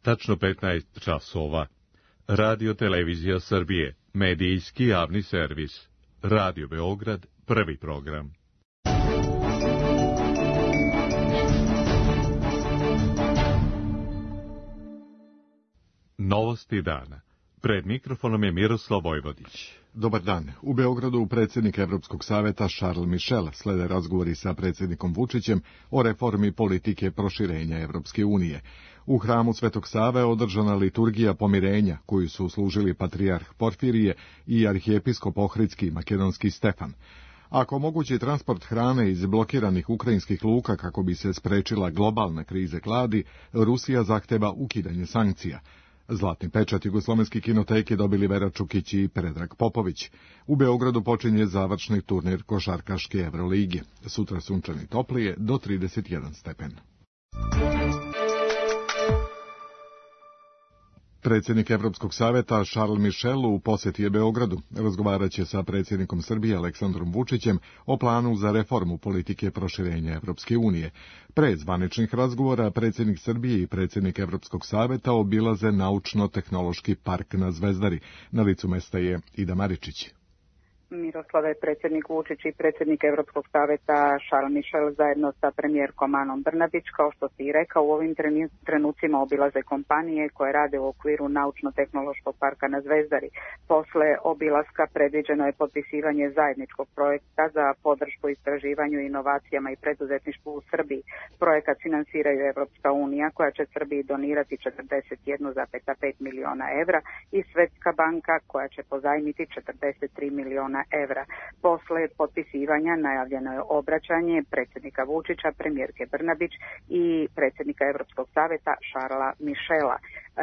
Tačno 15 časova. Radio Televizija Srbije, medijski javni servis. Radio Beograd, prvi program. Novosti dana. Pred mikrofonom je Miroslav Vojvodić. Dobar dan. U Beogradu predsjednik Evropskog saveta Charles Michel slede razgovori sa predsjednikom Vučićem o reformi politike proširenja Evropske unije. U hramu Svetog Save održana liturgija pomirenja, koju su služili patrijarh Porfirije i arhijepiskop Ohridski makedonski Stefan. Ako mogući transport hrane iz blokiranih ukrajinskih luka kako bi se sprečila globalna krize gladi, Rusija zahteva ukidanje sankcija. Zlatni pečat Jugoslovenski kinoteke dobili Vera Čukić i Predrag Popović. U Beogradu počinje završni turnir košarkaške Evrolige. Sutra sunčani toplije do 31 stepen. Predsjednik Evropskog saveta Charles Michel u posjeti je Beogradu. Razgovarat će sa predsjednikom Srbije Aleksandrom Vučićem o planu za reformu politike proširenja Evropske unije. Pre zvaničnih razgovora predsjednik Srbije i predsjednik Evropskog saveta obilaze naučno-tehnološki park na Zvezdari. Na licu mesta je Ida Maričić. Miroslave, predsjednik Vučić i predsjednik Evropskog saveta Charles Michel zajedno sa premijerkom Anom Brnabić, kao što si i rekao, u ovim trenucima obilaze kompanije koje rade u okviru naučno-tehnološkog parka na Zvezdari. Posle obilaska predviđeno je potpisivanje zajedničkog projekta za podršku istraživanju, inovacijama i preduzetništvu u Srbiji. Projekat finansiraju Evropska unija, koja će Srbiji donirati 41,5 miliona evra, i Svetska banka, koja će pozajmiti 43 miliona evra. Posle potpisivanja najavljeno je obraćanje predsjednika Vučića, premijerke Brnabić i predsjednika Evropskog saveta Charlesa Michela.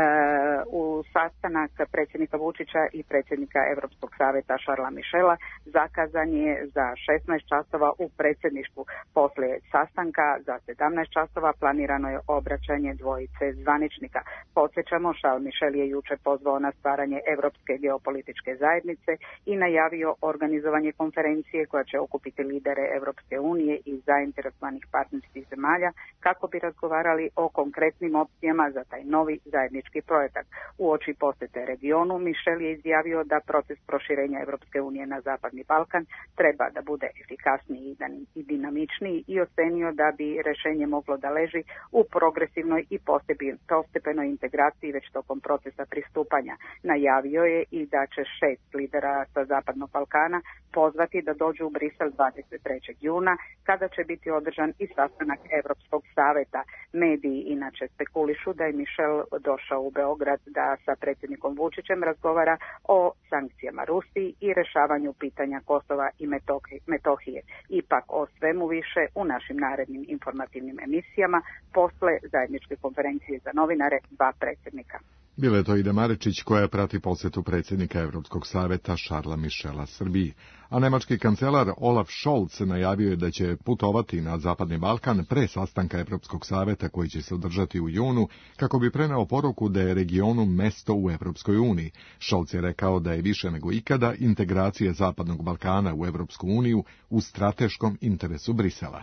U sastanak predsjednika Vučića i predsjednika Evropskog saveta Charlesa Michela zakazan je za 16 časova u predsjedništvu. Poslije sastanka za 17 časova planirano je obraćanje dvojice zvaničnika. Podsjećamo, Charles Michel je juče pozvao na stvaranje Evropske geopolitičke zajednice i najavio organizovanje konferencije koja će okupiti lidere Evropske unije i zainteresovanih partnerskih zemalja kako bi razgovarali o konkretnim opcijama za taj novi zajednički projekat. Uoči posjete regionu, Michel je izjavio da proces proširenja Evropske unije na Zapadni Balkan treba da bude efikasniji i dinamičniji i ocenio da bi rješenje moglo da leži u progresivnoj i postepenoj integraciji već tokom procesa pristupanja. Najavio je i da će 6 lidera sa Zapadnog Balkana pozvati da dođu u Brisel 23. juna, kada će biti održan i sastanak Evropskog saveta. Mediji inače spekulišu da je Michel došao u Beograd da sa predsjednikom Vučićem razgovara o sankcijama Rusiji i rješavanju pitanja Kosova i Metohije. Ipak o svemu više u našim narednim informativnim emisijama posle zajedničke konferencije za novinare dva predsjednika. Bila je to Ida Maričić koja prati posjetu predsjednika Evropskog saveta Charlesa Michela Srbiji. A nemački kancelar Olaf Scholz najavio je da će putovati na Zapadni Balkan pre sastanka Evropskog saveta koji će se održati u junu, kako bi preneo poruku da je regionu mesto u Evropskoj uniji. Scholz je rekao da je više nego ikada integracija Zapadnog Balkana u Evropsku uniju u strateškom interesu Brisela.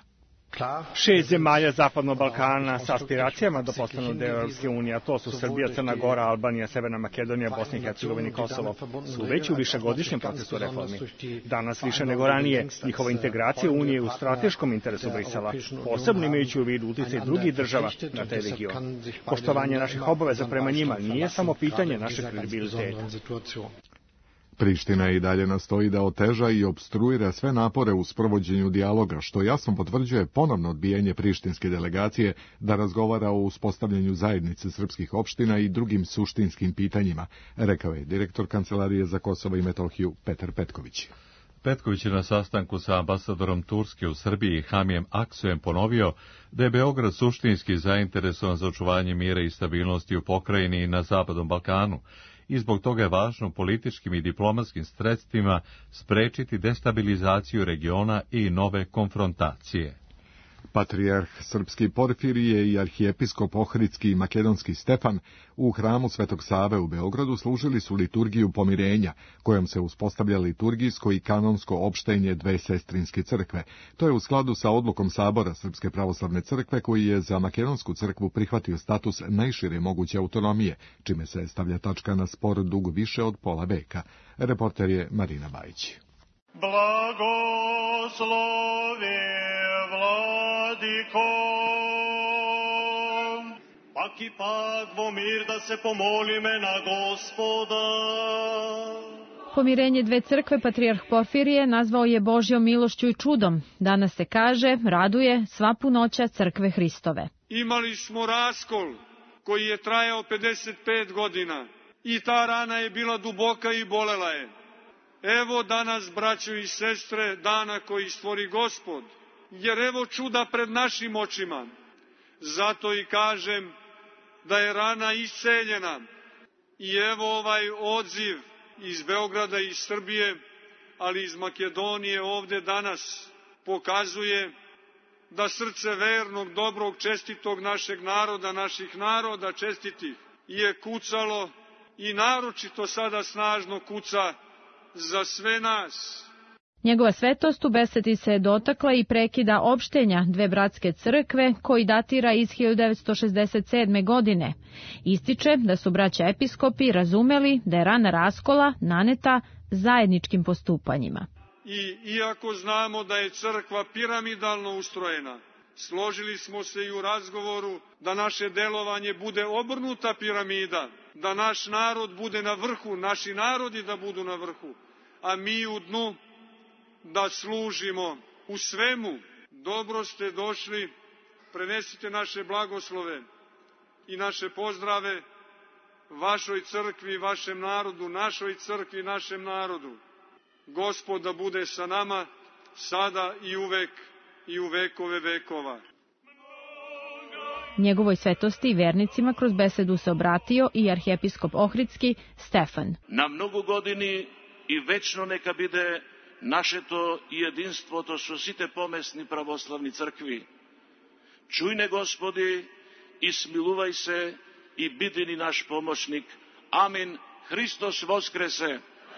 6 zemalja Zapadnog Balkana sa aspiracijama da postanu deo Europske unije, a to su Srbija, Crna Gora, Albanija, Severna Makedonija, Bosna i Hercegovina i Kosovo, su već u višegodišnjem procesu reformi. Danas više nego ranije njihova integracija Unije je u strateškom interesu Brisela, posebno imajući u vidu uticaj drugih država na taj region. Poštovanje naših obaveza prema njima nije samo pitanje našeg kredibiliteta. Priština i dalje nastoji da oteža i opstruira sve napore u sprovođenju dijaloga, što jasno potvrđuje ponovno odbijanje prištinske delegacije da razgovara o uspostavljanju zajednice srpskih opština i drugim suštinskim pitanjima, rekao je direktor Kancelarije za Kosovo i Metohiju Petar Petković. Petković je na sastanku sa ambasadorom Turske u Srbiji Hamijem Aksujem ponovio da je Beograd suštinski zainteresovan za očuvanje mira i stabilnosti u pokrajini i na Zapadnom Balkanu, i zbog toga je važno političkim i diplomatskim sredstvima sprečiti destabilizaciju regiona i nove konfrontacije. Patrijarh srpski Porfirije i arhijepiskop ohridski i makedonski Stefan u hramu Svetog Save u Beogradu služili su liturgiju pomirenja, kojom se uspostavlja liturgijsko i kanonsko opštenje dve sestrinske crkve. To je u skladu sa odlukom Sabora Srpske pravoslavne crkve, koji je za makedonsku crkvu prihvatio status najšire moguće autonomije, čime se stavlja tačka na spor dug više od pola veka. Reporter je Marina Bajić. Blagoslovi Vladiko, pak i pak mir da se pomolime na Gospoda. Pomirenje dve crkve patrijarh Porfirije nazvao je Božjom milošću i čudom. Danas se kaže, raduje sva punoća crkve Hristove. Imali smo raskol koji je trajao 55 godina i ta rana je bila duboka i bolela je. Evo danas, braćo i sestre, dana koji stvori Gospod, jer evo čuda pred našim očima. Zato i kažem da je rana isceljena i evo ovaj odziv iz Beograda i iz Srbije, ali iz Makedonije ovde danas pokazuje da srce vernog, dobrog, čestitog našeg naroda, naših naroda čestitih, je kucalo i naročito sada snažno kuca za sve nas. Njegova svetost u besedi se dotakla i prekida opštenja dve bratske crkve, koji datira iz 1967. godine. Ističe da su braća episkopi razumeli da je rana raskola naneta zajedničkim postupanjima. I iako znamo da je crkva piramidalno ustrojena, složili smo se i u razgovoru da naše delovanje bude obrnuta piramida, da naš narod bude na vrhu, naši narodi da budu na vrhu, a mi u dnu, da služimo u svemu. Dobro ste došli, prenesite naše blagoslove i naše pozdrave vašoj crkvi, vašem narodu, našoj crkvi, našem narodu. Gospod da bude sa nama, sada i uvek i u vekove vekova. Njegovoj svetosti i vernicima kroz besedu se obratio i arhijepiskop ohridski Stefan. Na mnogo godini i večno neka bide našето jedinstvo, to su site pomesni pravoslavni crkvi. Čujne, Gospodi, i smiluvaj se i bidi naš pomoćnik. Amin. Hristos voskrese.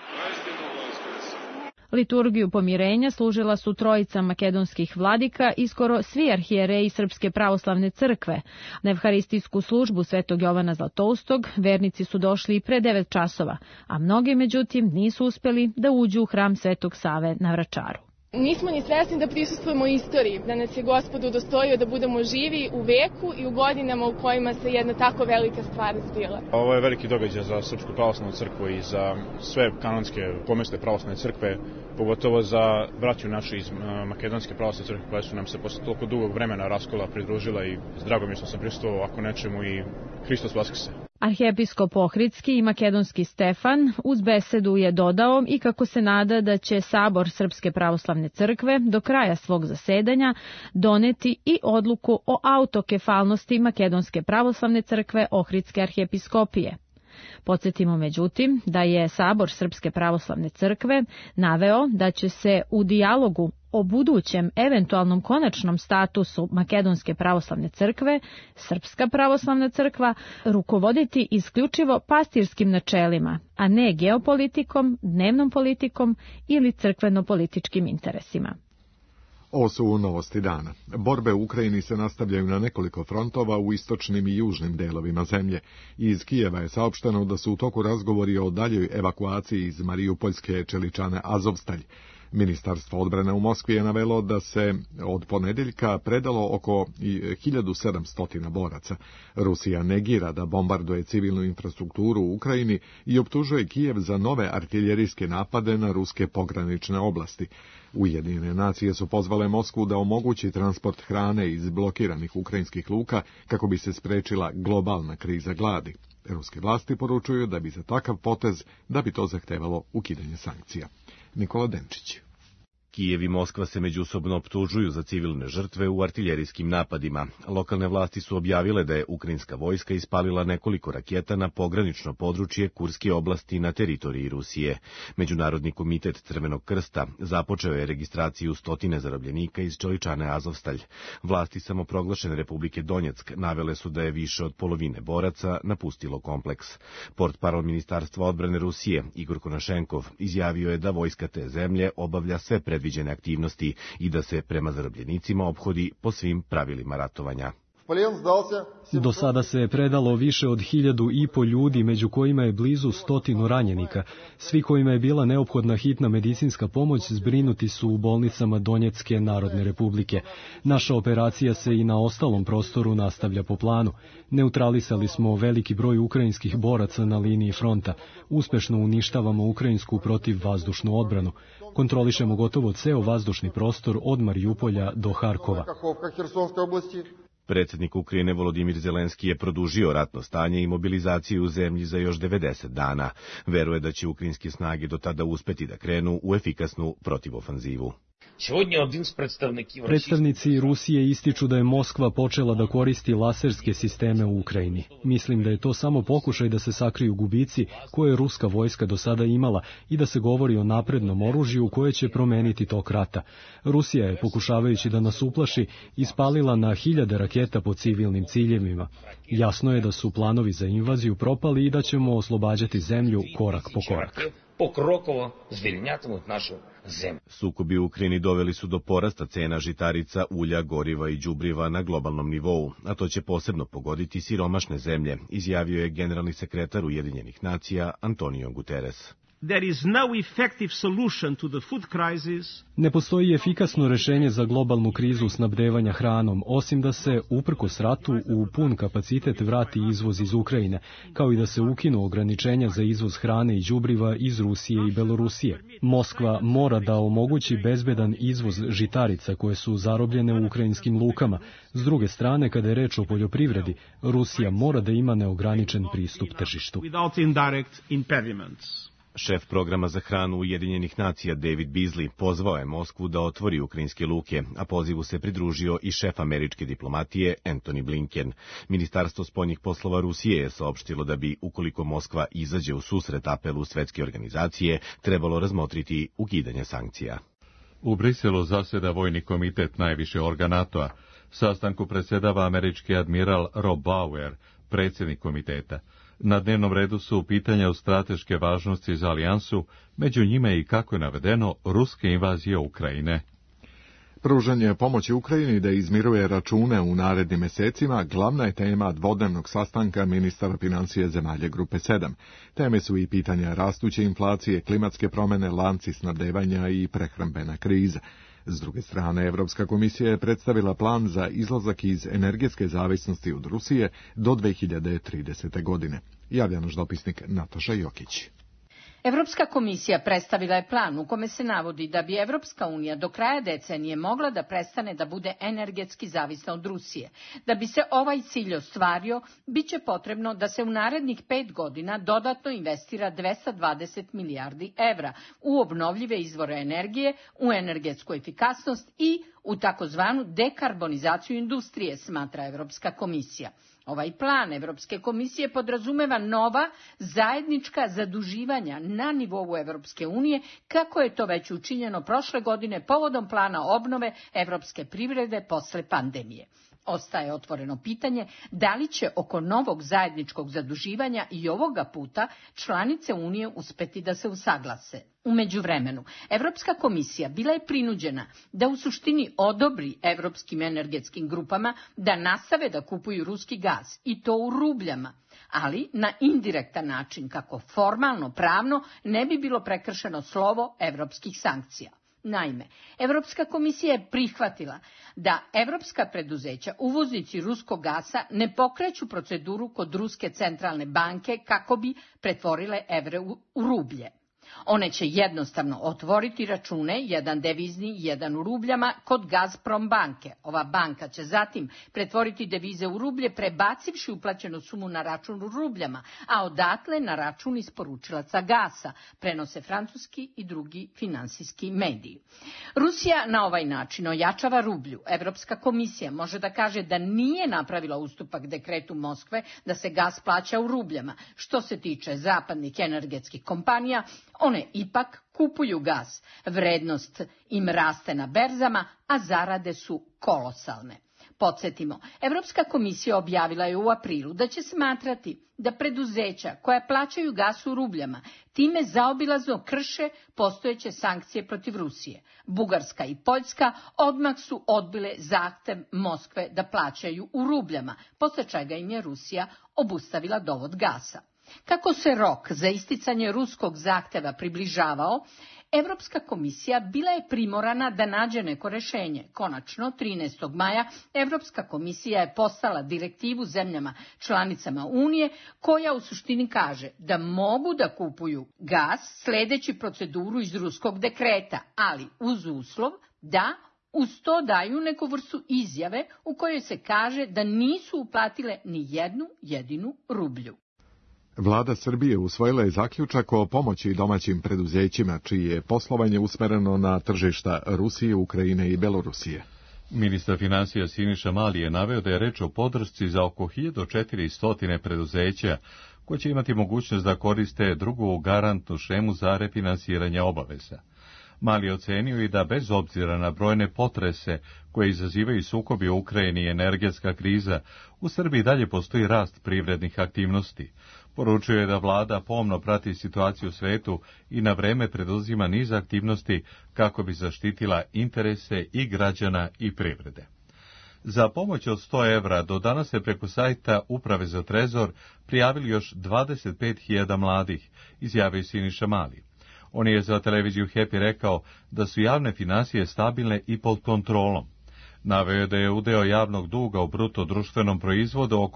Liturgiju pomirenja služila su trojica makedonskih vladika i skoro svi arhijereji Srpske pravoslavne crkve. Na evharistijsku službu Svetog Jovana Zlatoustog vernici su došli i pre 9 časova, a mnogi međutim nisu uspeli da uđu u hram Svetog Save na Vračaru. Nismo ni svesni da prisustvujemo istoriji, da nas je Gospod udostojio da budemo živi u veku i u godinama u kojima se jedna tako velika stvar zbila. Ovo je veliki događaj za Srpsku pravoslavnu crkvu i za sve kanonske pomesne pravoslavne crkve, pogotovo za braću našu iz Makedonske pravoslavne crkve koje su nam se posle toliko dugog vremena raskola pridružila i s dragom mi što sam prisustvovao ovako nečemu i Hristos vaskrse. Arhijepiskop ohridski i makedonski Stefan uz besedu je dodao i kako se nada da će Sabor Srpske pravoslavne crkve do kraja svog zasedanja doneti i odluku o autokefalnosti Makedonske pravoslavne crkve ohridske arhijepiskopije. Podsjetimo međutim da je Sabor Srpske pravoslavne crkve naveo da će se u dijalogu o budućem eventualnom konačnom statusu Makedonske pravoslavne crkve, Srpska pravoslavna crkva, rukovoditi isključivo pastirskim načelima, a ne geopolitikom, dnevnom politikom ili crkveno-političkim interesima. Ovo su novosti dana. Borbe u Ukrajini se nastavljaju na nekoliko frontova u istočnim i južnim delovima zemlje. Iz Kijeva je saopšteno da su u toku razgovori o daljoj evakuaciji iz Mariupoljske čeličane Azovstalj. Ministarstvo odbrane u Moskvi je navelo da se od ponedeljka predalo oko 1700 boraca. Rusija negira da bombarduje civilnu infrastrukturu u Ukrajini i optužuje Kijev za nove artiljerijske napade na ruske pogranične oblasti. Ujedinjene nacije su pozvale Moskvu da omogući transport hrane iz blokiranih ukrajinskih luka kako bi se sprečila globalna kriza gladi. Ruske vlasti poručuju da bi za takav potez da bi to zahtevalo ukidanje sankcija. Nikola Denčić. Kijev i Moskva se međusobno optužuju za civilne žrtve u artiljerijskim napadima. Lokalne vlasti su objavile da je ukrajinska vojska ispalila nekoliko raketa na pogranično područje Kurske oblasti na teritoriji Rusije. Međunarodni komitet Crvenog krsta započeo je registraciju stotine zarobljenika iz Čeličane Azovstalj. Vlasti samoproglašene Republike Donjeck navele su da je više od polovine boraca napustilo kompleks. Portparol Ministarstva odbrane Rusije Igor Konašenkov izjavio je da vojska te zemlje obavlja sve predviđene aktivnosti i da se prema zarobljenicima ophodi po svim pravilima ratovanja. Do sada se je predalo više od 1.500 ljudi, među kojima je blizu 100 ranjenika. Svi kojima je bila neophodna hitna medicinska pomoć zbrinuti su u bolnicama Donjecke Narodne Republike. Naša operacija se i na ostalom prostoru nastavlja po planu. Neutralisali smo veliki broj ukrajinskih boraca na liniji fronta. Uspešno uništavamo ukrajinsku protivvazdušnu odbranu. Kontrolišemo gotovo ceo vazdušni prostor od Marijupolja do Harkova. Predsjednik Ukrajine Volodimir Zelenski je produžio ratno stanje i mobilizaciju u zemlji za još 90 dana. Veruje da će ukrajinske snage do tada uspeti da krenu u efikasnu protivofanzivu. Predstavnici Rusije ističu da je Moskva počela da koristi laserske sisteme u Ukrajini. Mislim da je to samo pokušaj da se sakriju gubici koje je ruska vojska do sada imala i da se govori o naprednom oružju koje će promeniti tok rata. Rusija je, pokušavajući da nas uplaši, ispalila na 1000 raketa po civilnim ciljevima. Jasno je da su planovi za invaziju propali i da ćemo oslobađati zemlju korak po korak. Покроково звільнятимуть нашу землю. Sukobi u Ukrajini doveli su do porasta cena žitarica, ulja, goriva i đubriva na globalnom nivou, a to će posebno pogoditi siromašne zemlje, izjavio je generalni sekretar Ujedinjenih nacija Antonio Guterres. There is no effective solution to the food crisis. Ne postoji efikasno rešenje za globalnu krizu snabdevanja hranom, osim da se, uprkos ratu, u pun kapacitet vrati izvoz iz Ukrajine, kao i da se ukinu ograničenja za izvoz hrane i đubriva iz Rusije i Belorusije. Moskva mora da omogući bezbedan izvoz žitarica koje su zarobljene u ukrajinskim lukama. S druge strane, kada je reč o poljoprivredi, Rusija mora da ima neograničen pristup tržištu. Šef programa za hranu Ujedinjenih nacija David Beasley pozvao je Moskvu da otvori ukrajinske luke, a pozivu se pridružio i šef američke diplomatije Antony Blinken. Ministarstvo spoljnih poslova Rusije je saopštilo da bi, ukoliko Moskva izađe u susret apelu Svetske organizacije, trebalo razmotriti ukidanje sankcija. U Briselu zaseda Vojni komitet, najviši organ NATO-a. Sastanku predsjedava američki admiral Rob Bauer, predsjednik komiteta. Na dnevnom redu su pitanja od strateške važnosti za alijansu, među njima i, kako je navedeno, ruske invazije Ukrajine. Pružanje pomoći Ukrajini da izmiruje račune u narednim mesecima glavna je tema dvodnevnog sastanka ministara financije zemalja Grupe 7. Teme su i pitanja rastuće inflacije, klimatske promjene, lanci snabdevanja i prehrambena kriza. S druge strane, Evropska komisija je predstavila plan za izlazak iz energetske zavisnosti od Rusije do 2030. godine. Javlja naš dopisnik Nataša Jokić. Evropska komisija predstavila je plan u kome se navodi da bi Evropska unija do kraja decenije mogla da prestane da bude energetski zavisna od Rusije. Da bi se ovaj cilj ostvario, bit će potrebno da se u narednih 5 godina dodatno investira 220 milijardi evra u obnovljive izvore energije, u energetsku efikasnost i u takozvanu dekarbonizaciju industrije, smatra Evropska komisija. Ovaj plan Evropske komisije podrazumeva nova zajednička zaduživanja na nivou Evropske unije, kako je to već učinjeno prošle godine povodom plana obnove evropske privrede posle pandemije. Ostaje otvoreno pitanje da li će oko novog zajedničkog zaduživanja i ovoga puta članice Unije uspeti da se usaglase. U međuvremenu, Evropska komisija bila je prinuđena da u suštini odobri evropskim energetskim grupama da nastave da kupuju ruski gaz, i to u rubljama, ali na indirektan način, kako formalno pravno ne bi bilo prekršeno slovo evropskih sankcija. Naime, Evropska komisija je prihvatila da evropska preduzeća, uvoznici ruskog gasa, ne pokreću proceduru kod Ruske centralne banke kako bi pretvorile evre u rublje. One će jednostavno otvoriti račune, jedan devizni, jedan u rubljama, kod Gazprom banke. Ova banka će zatim pretvoriti devize u rublje, prebacivši uplaćenu sumu na račun u rubljama, a odatle na račun isporučilaca gasa, prenose francuski i drugi finansijski mediji. Rusija na ovaj način ojačava rublju. Evropska komisija može da kaže da nije napravila ustupak dekretu Moskve da se gas plaća u rubljama. Što se tiče zapadnih energetskih kompanija, one ipak kupuju gas. Vrednost im raste na berzama, a zarade su kolosalne. Podsjetimo, Evropska komisija objavila je u aprilu da će smatrati da preduzeća koja plaćaju gas u rubljama time zaobilazno krše postojeće sankcije protiv Rusije. Bugarska i Poljska odmah su odbile zahtev Moskve da plaćaju u rubljama, posle čega im je Rusija obustavila dovod gasa. Kako se rok za isticanje ruskog zahteva približavao, Evropska komisija bila je primorana da nađe neko rešenje. Konačno, 13. maja, Evropska komisija je poslala direktivu zemljama članicama Unije, koja u suštini kaže da mogu da kupuju gas sledeći proceduru iz ruskog dekreta, ali uz uslov da uz to daju neku vrstu izjave u kojoj se kaže da nisu uplatile ni jednu jedinu rublju. Vlada Srbije usvojila je zaključak o pomoći domaćim preduzećima, čije je poslovanje usmereno na tržišta Rusije, Ukrajine i Belorusije. Ministar finansija Siniša Mali je naveo da je reč o podršci za oko 1400 preduzeća, koje će imati mogućnost da koriste drugu garantnu šemu za refinansiranje obaveza. Mali je ocenio i da bez obzira na brojne potrese koje izazivaju sukobi u Ukrajini i energetska kriza, u Srbiji dalje postoji rast privrednih aktivnosti. Poručio je da vlada pomno prati situaciju u svetu i na vreme preduzima niz aktivnosti kako bi zaštitila interese i građana i privrede. Za pomoć od 100 evra do danas se preko sajta Uprave za trezor prijavili još 25.000 mladih, izjavio Siniša Mali. On je za televiziju Happy rekao da su javne finansije stabilne i pod kontrolom. Naveo je da je udeo javnog duga u bruto društvenom proizvodu oko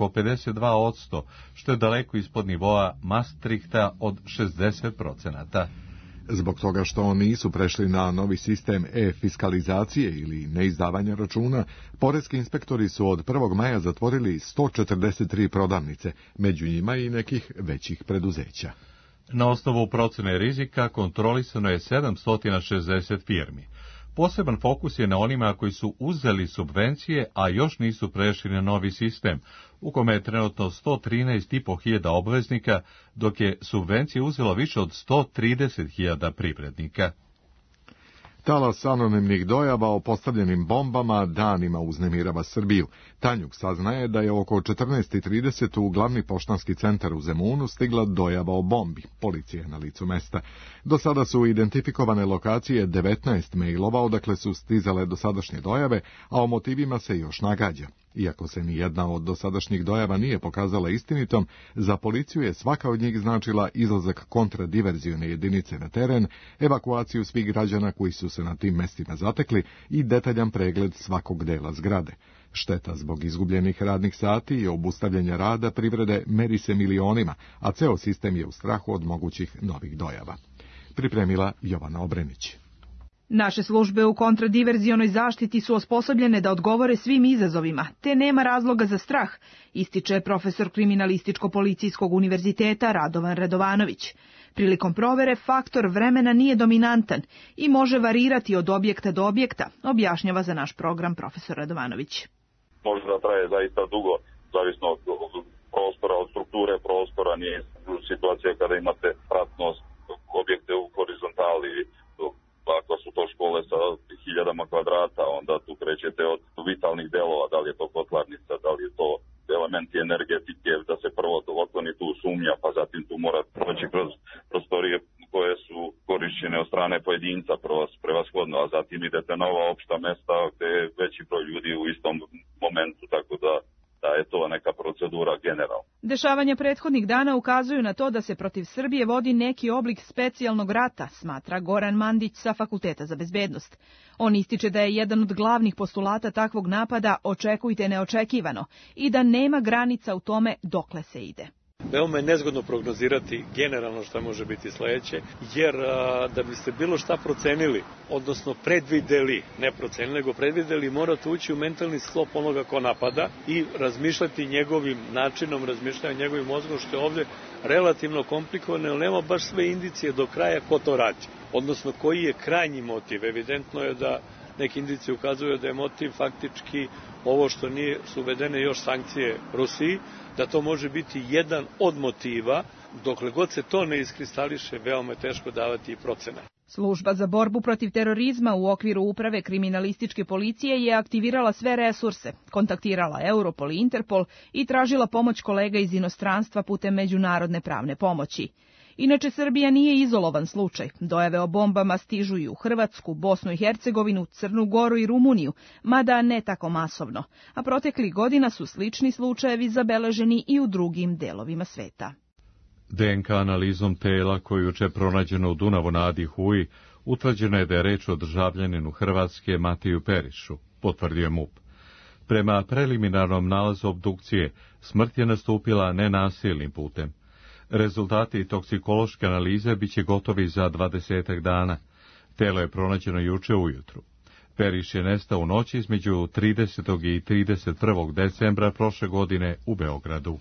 52%, što je daleko ispod nivoa Maastrichta od 60%. Zbog toga što nisu prešli na novi sistem e-fiskalizacije ili neizdavanja računa, poreski inspektori su od 1. maja zatvorili 143 prodavnice, među njima i nekih većih preduzeća. Na osnovu procene rizika kontrolisano je 760 firmi. Poseban fokus je na onima koji su uzeli subvencije, a još nisu prešli na novi sistem, u kome je trenutno 113.500 obveznika, dok je subvencije uzelo više od 130.000 privrednika. Talas anonimnih dojava o postavljenim bombama danima uznemirava Srbiju. Tanjug saznaje da je oko 14:30 u glavni poštanski centar u Zemunu stigla dojava o bombi. Policija je na licu mesta. Do sada su identifikovane lokacije 19 mailova odakle su stizale dosadašnje dojave, a o motivima se još nagađa. Iako se ni jedna od dosadašnjih dojava nije pokazala istinitom, za policiju je svaka od njih značila izlazak kontradiverzione jedinice na teren, evakuaciju svih građana koji su se na tim mestima zatekli i detaljan pregled svakog dela zgrade. Šteta zbog izgubljenih radnih sati i obustavljanja rada privrede meri se milionima, a ceo sistem je u strahu od mogućih novih dojava. Pripremila Jovana Obrenić. Naše službe u kontradiverzionoj zaštiti su osposobljene da odgovore svim izazovima, te nema razloga za strah, ističe profesor Kriminalističko-policijskog univerziteta Radovan Radovanović. Prilikom provere faktor vremena nije dominantan i može varirati od objekta do objekta, objašnjava za naš program profesor Radovanović. Može da traje zaista dugo, zavisno od prostora, od strukture prostora, nije situacija kada imate pratnost objekte u horizontali. Ako su to škole sa 1000 kvadrata, onda tu krećete od vitalnih delova, da li je to kotlarnica, da li je to elementi energetike, da se prvo otkloni tu sumnja, pa zatim tu mora proći kroz prostorije koje su korišćene od strane pojedinca prevashodno, a zatim idete na ova opšta mesta gde je veći broj ljudi u istom momentu, tako da je to neka procedura generalna. Dešavanja prethodnih dana ukazuju na to da se protiv Srbije vodi neki oblik specijalnog rata, smatra Goran Mandić sa Fakulteta za bezbednost. On ističe da je jedan od glavnih postulata takvog napada očekujte neočekivano i da nema granica u tome dokle se ide. veoma je nezgodno prognozirati generalno šta može biti sledeće, jer da biste bilo šta procenili, odnosno predvideli, ne procenili, nego predvideli, morate ući u mentalni sklop onoga ko napada i razmišljati njegovim načinom razmišljanja, njegovim mozgom, što je ovde relativno komplikovano, jer nema baš sve indicije do kraja ko to radi, odnosno koji je krajnji motiv. Evidentno je da neki indicije ukazuju da je motiv faktički ovo što su uvedene još sankcije Rusiji, da to može biti jedan od motiva, dokle god se to ne iskristališe, veoma je teško davati i procene. Služba za borbu protiv terorizma u okviru Uprave kriminalističke policije je aktivirala sve resurse, kontaktirala Europol i Interpol i tražila pomoć kolega iz inostranstva putem međunarodne pravne pomoći. Inače, Srbija nije izolovan slučaj. Dojave o bombama stižu i u Hrvatsku, Bosnu i Hercegovinu, Crnu Goru i Rumuniju, mada ne tako masovno, a proteklih godina su slični slučajevi zabeleženi i u drugim delovima sveta. DNK analizom tela koje je juče pronađeno u Dunavu na Adi Huji, utvrđeno je da je reč o državljaninu Hrvatske Mateju Perišu, potvrdio MUP. Prema preliminarnom nalazu obdukcije, smrt je nastupila nenasilnim putem. Rezultati toksikološke analize biće gotovi za 20 dana. Telo je pronađeno juče ujutru. Periš je nestao u noći između 30. i 31. decembra prošle godine u Beogradu.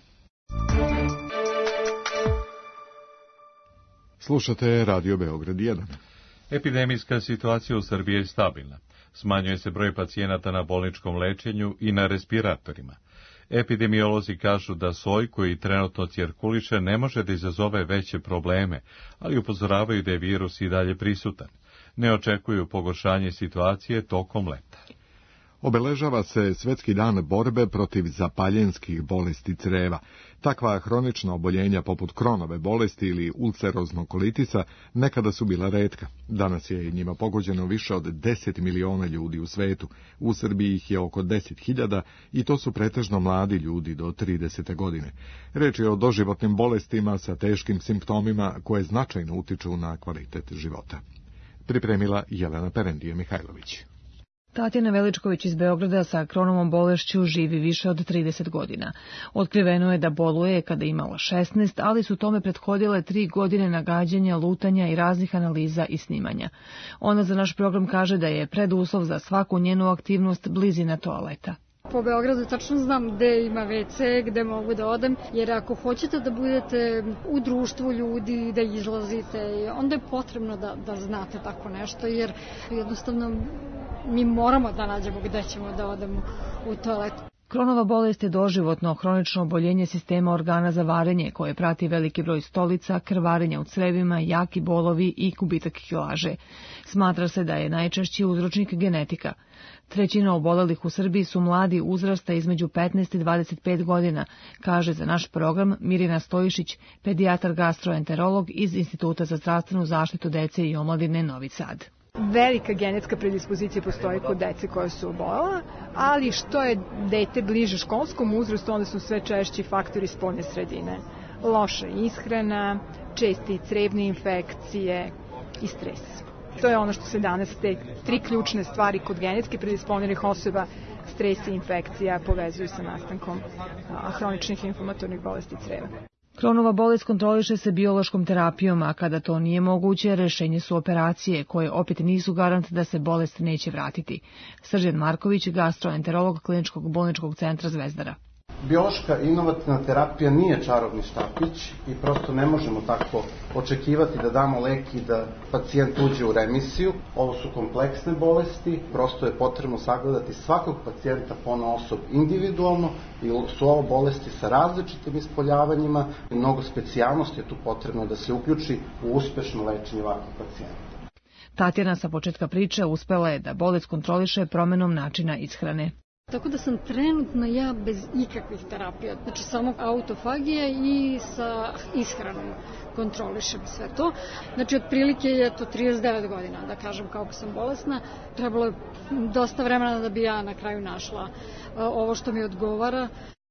Slušate Radio Beograd 1. Epidemijska situacija u Srbiji je stabilna. Smanjuje se broj pacijenata na bolničkom lečenju i na respiratorima. Epidemiolozi kažu da soj koji trenutno cirkuliše ne može da izazove veće probleme, ali upozoravaju da je virus i dalje prisutan. Ne očekuju pogoršanje situacije tokom leta. Obeležava se Svetski dan borbe protiv zapaljenskih bolesti creva. Takva hronična oboljenja poput Kronove bolesti ili ulceroznog kolitisa nekada su bila retka. Danas je njima pogođeno više od 10 miliona ljudi u svetu. U Srbiji ih je oko 10.000 i to su pretežno mladi ljudi do 30. godine. Reč je o doživotnim bolestima sa teškim simptomima koje značajno utiču na kvalitet života. Pripremila Jelena Perendije Mihajlović. Tatjana Veličković iz Beograda sa Kronovom bolešću živi više od 30 godina. Otkriveno je da boluje kada je imala 16, ali su tome prethodile 3 godine nagađanja, lutanja i raznih analiza i snimanja. Ona za naš program kaže da je preduslov za svaku njenu aktivnost blizina toaleta. Po Beogradu tačno znam gde ima WC, gde mogu da odem, jer ako hoćete da budete u društvu ljudi, da izlazite, onda je potrebno da znate tako nešto, jer jednostavno mi moramo da nađemo gde ćemo da odemo u toalet. Kronova bolest je doživotno hronično oboljenje sistema organa za varenje koje prati veliki broj stolica, krvarenja u crevima, jaki bolovi i gubitak kilaže. Smatra se da je najčešći uzročnik genetika. 1/3 obolelih u Srbiji su mladi uzrasta između 15 i 25 godina, kaže za naš program Mirjana Stojišić, pedijatar gastroenterolog iz Instituta za zdravstvenu zaštitu dece i omladine Novi Sad. Velika genetska predispozicija postoji kod dece koja su obolela, ali što je dete bliže školskom uzrastu, onda su sve češći faktori spoljne sredine. Loša ishrana, česte crevne infekcije i stres. To je ono što se danas, te 3 ključne stvari kod genetski predisponiranih osoba, stres i infekcija, povezuju sa nastankom hroničnih inflamatornih bolesti creva. Kronova bolest kontroliše se biološkom terapijom, a kada to nije moguće, rešenje su operacije, koje opet nisu garant da se bolest neće vratiti. Srđan Marković, gastroenterolog Kliničkog bolničkog centra Zvezdara. Biološka inovativna terapija nije čarobni štapić i prosto ne možemo tako očekivati da damo lek i da pacijent uđe u remisiju. Ovo su kompleksne bolesti, prosto je potrebno sagledati svakog pacijenta ponaosob individualno i su ovo bolesti sa različitim ispoljavanjima i mnogo specijalnosti je tu potrebno da se uključi u uspešno lečenje ovakvih pacijenta. Tatjana sa početka priče uspela je da bolest kontroliše promenom načina ishrane. Tako da sam trenutno ja bez ikakvih terapija, znači samo autofagija i sa ishranom kontrolišem sve to. Znači otprilike je to 39 godina, da kažem, kako sam bolesna. Trebalo je dosta vremena da bi ja na kraju našla ovo što mi odgovara.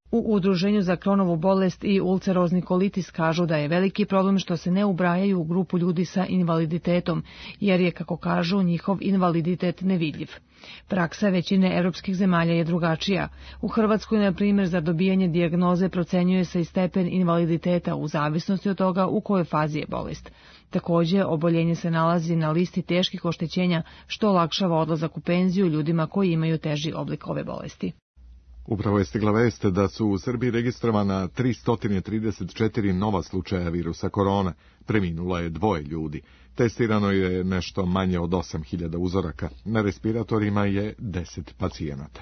U Udruženju za Kronovu bolest i ulcerozni kolitis kažu da je veliki problem što se ne ubrajaju u grupu ljudi sa invaliditetom, jer je, kako kažu, njihov invaliditet nevidljiv. Praksa većine evropskih zemalja je drugačija. U Hrvatskoj, na primjer, za dobijanje dijagnoze procenjuje se i stepen invaliditeta u zavisnosti od toga u kojoj fazi je bolest. Takođe, oboljenje se nalazi na listi teških oštećenja, što olakšava odlazak u penziju ljudima koji imaju teži oblik ove bolesti. Upravo je stigla vest da su u Srbiji registrovana 334 nova slučaja virusa korona. Preminulo je 2 ljudi. Testirano je nešto manje od 8.000 uzoraka. Na respiratorima je 10 pacijenata.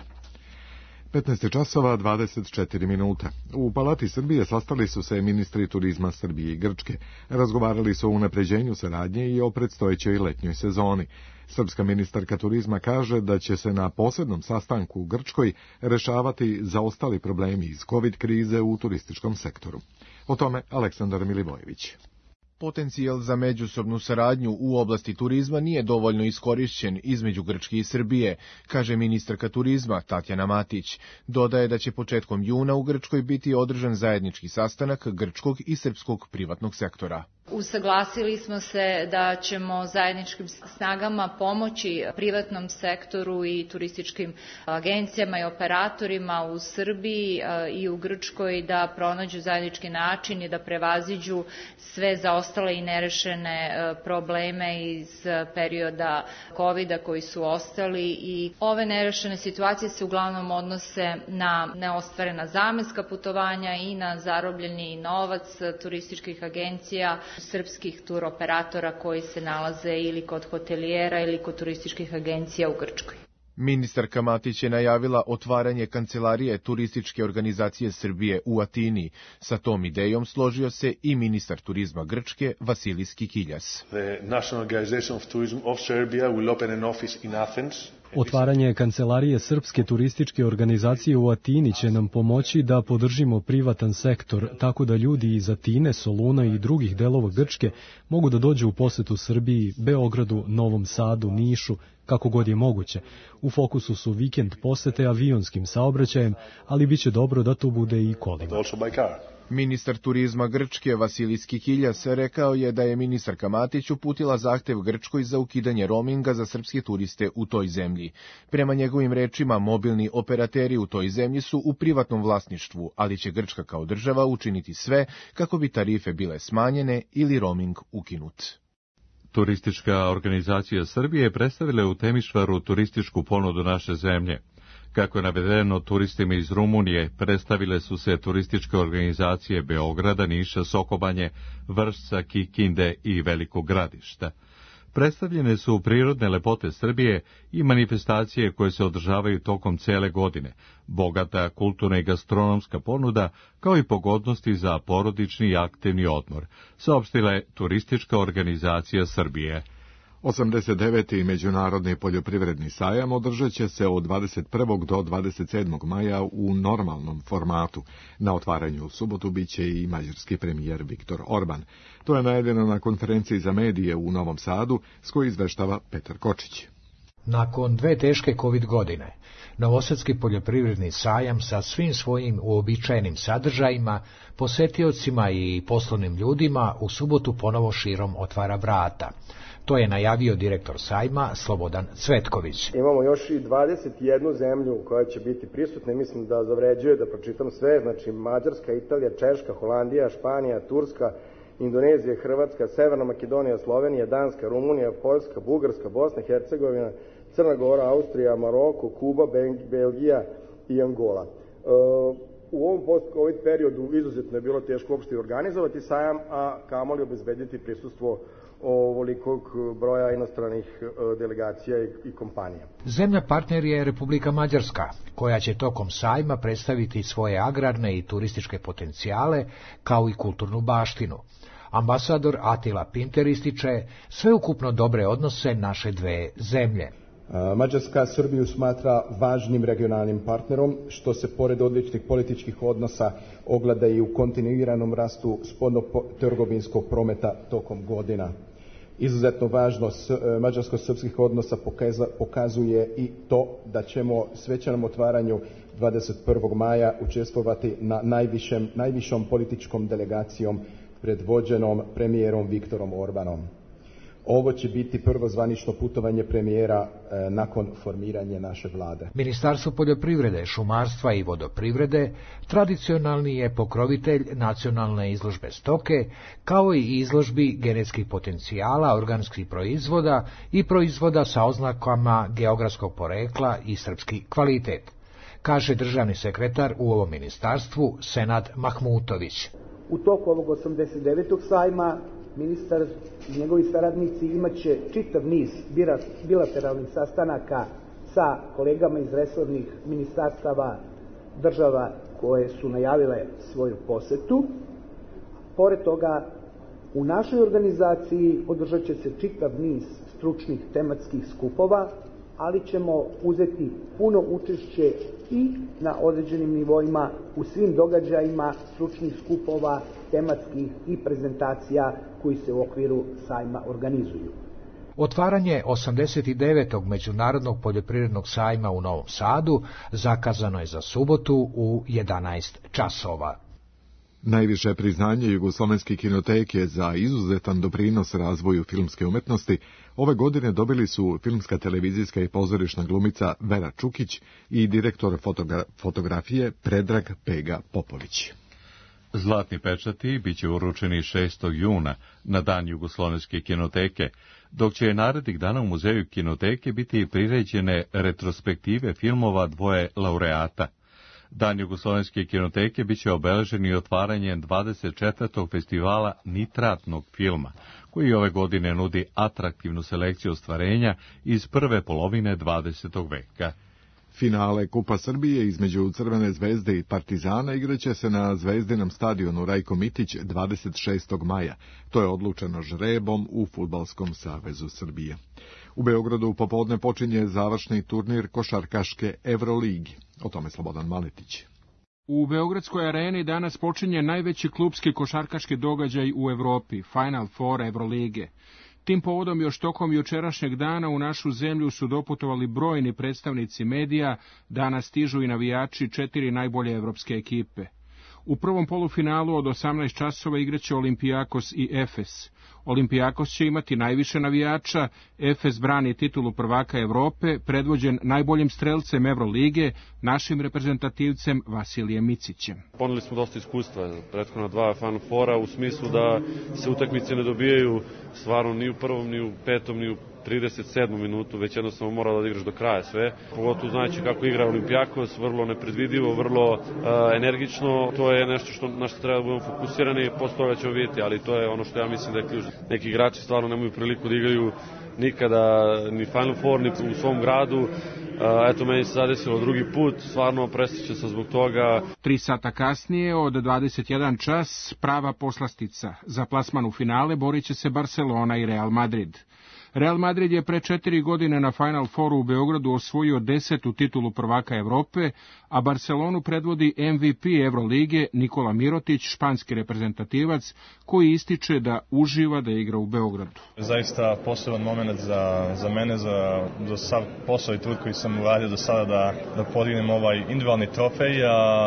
15 časova 24 minuta. U Palati Srbije sastali su se ministri turizma Srbije i Grčke. Razgovarali su o unapređenju saradnje i o predstojećoj letnjoj sezoni. Srpska ministarka turizma kaže da će se na posebnom sastanku u Grčkoj rešavati zaostali problemi iz COVID krize u turističkom sektoru. O tome Aleksandar Milivojević. Potencijal za međusobnu saradnju u oblasti turizma nije dovoljno iskorišćen između Grčke i Srbije, kaže ministarka turizma Tatjana Matić. Dodaje da će početkom juna u Grčkoj biti održan zajednički sastanak grčkog i srpskog privatnog sektora. Usaglasili smo se da ćemo zajedničkim snagama pomoći privatnom sektoru i turističkim agencijama i operatorima u Srbiji i u Grčkoj da pronađu zajednički način i da prevaziđu sve zaostale i nerešene probleme iz perioda COVID-a koji su ostali, i ove nerešene situacije se uglavnom odnose na neostvarena zamenska putovanja i na zarobljeni novac turističkih agencija, srpskih turoperatora koji se nalaze ili kod hotelijera ili kod turističkih agencija u Grčkoj. Ministarka Matić je najavila otvaranje kancelarije turističke organizacije Srbije u Atini. Sa tom idejom složio se i ministar turizma Grčke Vasilis Kikiljas. The National Organization of Tourism of Serbia will open an office in Athens. Otvaranje kancelarije Srpske turističke organizacije u Atini će nam pomoći da podržimo privatan sektor, tako da ljudi iz Atine, Soluna i drugih delova Grčke mogu da dođu u posetu Srbiji, Beogradu, Novom Sadu, Nišu, kako god je moguće. U fokusu su vikend posete avionskim saobraćajem, ali biće dobro da to bude i kolima. Ministar turizma Grčke Vasilis Kikiljas rekao je da je ministarka Matić uputila zahtev Grčkoj za ukidanje roaminga za srpske turiste u toj zemlji. Prema njegovim rečima, mobilni operateri u toj zemlji su u privatnom vlasništvu, ali će Grčka kao država učiniti sve kako bi tarife bile smanjene ili roaming ukinut. Turistička organizacija Srbije predstavila je u Temišvaru turističku ponudu naše zemlje. Kako je navedeno, turistima iz Rumunije predstavile su se turističke organizacije Beograda, Niša, Sokobanje, Vršca, Kikinde i Velikog Gradišta. Predstavljene su prirodne lepote Srbije i manifestacije koje se održavaju tokom cele godine, bogata kulturna i gastronomska ponuda, kao i pogodnosti za porodični i aktivni odmor, saopštila je Turistička organizacija Srbije. 89. Međunarodni poljoprivredni sajam održat će se od 21. do 27. maja u normalnom formatu. Na otvaranju u subotu biće i mađarski premijer Viktor Orban. To je najavljeno na konferenciji za medije u Novom Sadu, s koje izveštava Petar Kočić. Nakon 2 teške COVID godine, Novosadski poljoprivredni sajam sa svim svojim uobičajenim sadržajima, posetiocima i poslovnim ljudima u subotu ponovo širom otvara vrata. To je najavio direktor sajma Slobodan Cvetković. Imamo još i 21 zemlju koja će biti prisutna, mislim da zavređuje da pročitam sve, znači Mađarska, Italija, Češka, Holandija, Španija, Turska, Indonezija, Hrvatska, Severna Makedonija, Slovenija, Danska, Rumunija, Poljska, Bugarska, Bosna i Hercegovina, Crna Gora, Austrija, Maroko, Kuba, Belgija i Angola. U ovom post-covid periodu izuzetno je bilo teško uopšte organizovati sajam, a kamoli obezbediti prisustvo ovolikog broja inostranih delegacija i kompanija. Zemlja partner je Republika Mađarska, koja će tokom sajma predstaviti svoje agrarne i turističke potencijale, kao i kulturnu baštinu. Ambasador Atila Pinter ističe sveukupno dobre odnose naše dve zemlje. Mađarska Srbiju smatra važnim regionalnim partnerom, što se pored odličnih političkih odnosa ogleda i u kontinuiranom rastu spoljno-trgovinskog prometa tokom godina. Izuzetno važnost mađarsko-srpskih odnosa pokazuje i to da ćemo svečanom otvaranju 21. maja učestvovati na najvišom političkom delegacijom predvođenom premijerom Viktorom Orbanom. Ovo će biti prvo zvanično putovanje premijera nakon formiranja naše vlade. Ministarstvo poljoprivrede, šumarstva i vodoprivrede tradicionalni je pokrovitelj nacionalne izložbe stoke, kao i izložbi genetskih potencijala, organskih proizvoda i proizvoda sa oznakama geografskog porekla i srpski kvalitet, kaže državni sekretar u ovom ministarstvu Senad Mahmutović. U toku ovog 89. sajma ministar i njegovi saradnici imaće čitav niz bilateralnih sastanaka sa kolegama iz resornih ministarstava država koje su najavile svoju posetu. Pored toga, u našoj organizaciji održat će se čitav niz stručnih tematskih skupova, ali ćemo uzeti puno učešće i na određenim nivoima u svim događajima stručnih skupova, tematskih i prezentacija koji se u okviru sajma organizuju. Otvaranje 89. Međunarodnog poljoprivrednog sajma u Novom Sadu zakazano je za subotu u 11 časova. Najviše priznanje Jugoslovenske kinoteke za izuzetan doprinos razvoju filmske umetnosti ove godine dobili su filmska, televizijska i pozorišna glumica Vera Čukić i direktor fotografije Predrag Pega Popović. Zlatni pečati biće uručeni 6. juna na dan Jugoslovenske kinoteke, dok će narednih dana u Muzeju kinoteke biti priređene retrospektive filmova dvoje laureata. Dan Jugoslovenske kinoteke biće obeležen i otvaranjem 24. festivala nitratnog filma, koji ove godine nudi atraktivnu selekciju ostvarenja iz prve polovine 20. veka. Finale Kupa Srbije između Crvene zvezde i Partizana igraće se na Zvezdinom stadionu Rajko Mitić 26. maja. To je odlučeno žrebom u Fudbalskom savezu Srbije. U Beogradu popodne počinje završni turnir košarkaške Evroligi. O tome Slobodan Maletić. U Beogradskoj areni danas počinje najveći klupski košarkaški događaj u Evropi, Final Four Evrolige. Tim povodom još tokom jučerašnjeg dana u našu zemlju su doputovali brojni predstavnici medija, danas stižu i navijači 4 najbolje evropske ekipe. U prvom polufinalu od 18 časova igraće Olimpijakos i Efes. Olimpijakos će imati najviše navijača, Efes brani titulu prvaka Evrope, predvođen najboljim strelcem Evrolige, našim reprezentativcem Vasilijem Micićem. Poneli smo dosta iskustva, prethodna 2 Final Fora, u smislu da se utakmice ne dobijaju stvarno ni u prvom, ni u petom, ni u 37. minutu, već jednostavno mora da igraš do kraja sve. Pogotovo znajući kako igra Olimpijakos, vrlo nepredvidivo, vrlo energično. To je nešto na što treba da budemo fokusirani, posle toga ćemo vidjeti, ali to je ono što ja mislim da je ključno. Neki igrači stvarno nemaju priliku da igraju nikada ni Final Four, ni u svom gradu. Eto, meni se zadesilo drugi put, stvarno presrećan sam zbog toga. 3 sata kasnije, od 21 čas, prava poslastica. Za plasman u finale borit će se Barcelona i Real Madrid. Real Madrid je pre 4 godine na Final Fouru u Beogradu osvojio 10. titulu prvaka Evrope, a Barcelonu predvodi MVP Evrolige Nikola Mirotić, španski reprezentativac, koji ističe da uživa da igra u Beogradu. Zaista poseban moment za mene, za sav posao i trud koji sam uradio do sada da podignem ovaj individualni trofej,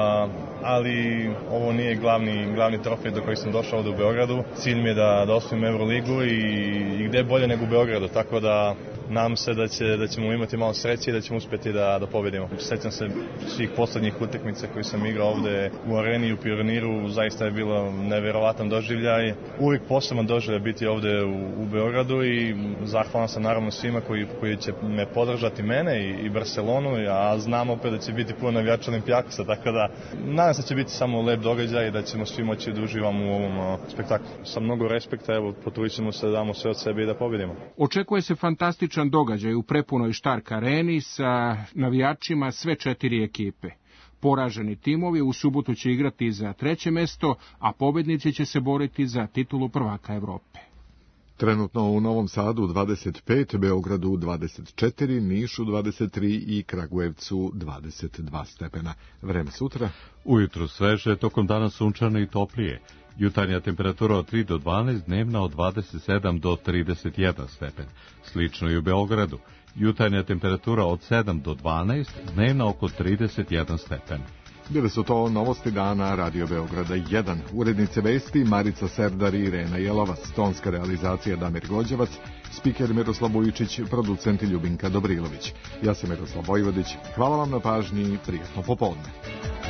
ali ovo nije glavni trofej do kojeg sam došao ovde u Beogradu. Cilj mi je da osvojim Evroligu i gde bolje nego u Beogradu, tako da nadam se da ćemo imati malo sreće i da ćemo uspeti da pobedimo. Sećam se svih poslednjih utakmica koji sam igrao ovde u areni i u Pioniru, zaista je bilo neverovatan doživljaj. Uvijek poseban doživljaj biti ovde u Beogradu i zahvalan sam naravno svima koji će me podržati, mene i Barcelonu, a znam opet da će biti puno navijača Olimpijakosa, tako da nadam se da će biti samo lep događaj i da ćemo svi moći da uživamo u ovom spektaklu. Sa mnogo respekta, evo, potrudit ćemo se da damo sve od sebe i da pobedimo. Očekuje se fantastičan događaj u prepunoj Štark areni sa navijačima sve 4 ekipe. Poraženi timovi u subotu će igrati za 3. mesto, a pobednici će se boriti za titulu prvaka Evrope. Trenutno u Novom Sadu 25, Beogradu 24, Nišu 23 i Kragujevcu 22 stepena. Vreme sutra. Ujutru sveže, tokom dana sunčano i toplije. Jutarnja temperatura od 3 do 12, dnevna od 27 do 31 stepen. Slično i u Beogradu. Jutarnja temperatura od 7 do 12, dnevna oko 31 stepen. Bile su to novosti dana Radio Beograda 1. Urednice vesti Marica Serdar i Irena Jelovac, tonska realizacija Damir Gođevac, spiker Miroslav Vujičić, producent Ljubinka Dobrilović. Ja sam Miroslav Vojvodić. Hvala vam na pažnji i prijatno popodne.